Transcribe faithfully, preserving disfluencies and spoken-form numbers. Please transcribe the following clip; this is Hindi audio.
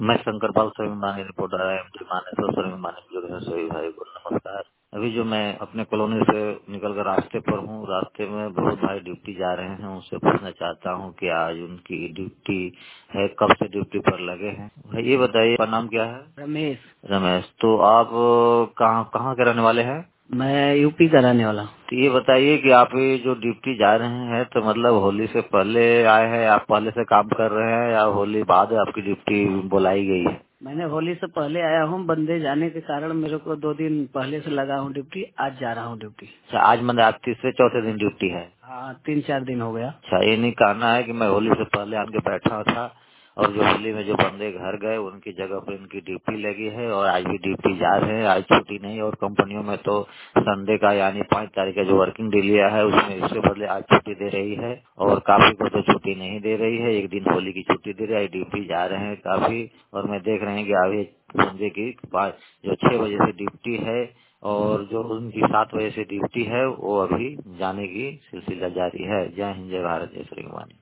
मैं शंकर पाल स्वाभिमानी reporter I M T Manesar स्वाभिमानी बुजुर्ग हैं सभी भाई को नमस्कार। अभी जो मैं अपने कॉलोनी से निकलकर रास्ते पर हूँ, रास्ते में बहुत भाई ड्यूटी जा रहे हैं, उनसे पूछना चाहता हूँ कि आज उनकी ड्यूटी है, कब से ड्यूटी पर लगे हैं। भाई ये बताइए, आपका नाम क्या है? रमेश। रमेश। तो आप अ, कहाँ कहाँ के रहने वाले हैं? मैं यूपी का रहने वाला हूँ। तो ये बताइए कि आप ये जो ड्यूटी जा रहे हैं तो मतलब होली से पहले आए हैं, आप पहले से काम कर रहे हैं या होली बाद आपकी ड्यूटी बुलाई गई है? मैंने होली से पहले आया हूँ, बंदे जाने के कारण मेरे को दो दिन पहले से लगा हूँ ड्यूटी। आज जा रहा हूँ ड्यूटी। अच्छा, आज मतलब आप तीसरे चौथे दिन ड्यूटी है? हाँ, तीन चार दिन हो गया। अच्छा, ये नहीं कहना है कि मैं होली से पहले आके बैठा था और जो होली में जो बंदे घर गए उनकी जगह पर इनकी ड्यूटी लगी है और आज भी ड्यूटी जा रहे हैं, आज छुट्टी नहीं। और कंपनियों में तो संडे का यानी पाँच तारीख का जो वर्किंग डे लिया है उसमें इससे बदले आज छुट्टी दे रही है और काफी को तो छुट्टी नहीं दे रही है, एक दिन होली की छुट्टी दे रही है। ड्यूटी जा रहे हैं काफी, और मैं देख रहे हैं कि अभी संडे की पाँच जो छह बजे से ड्यूटी है और जो उनकी सात बजे से ड्यूटी है वो अभी जाने की सिलसिला जारी है। जय हिंद, जय भारत, जय श्री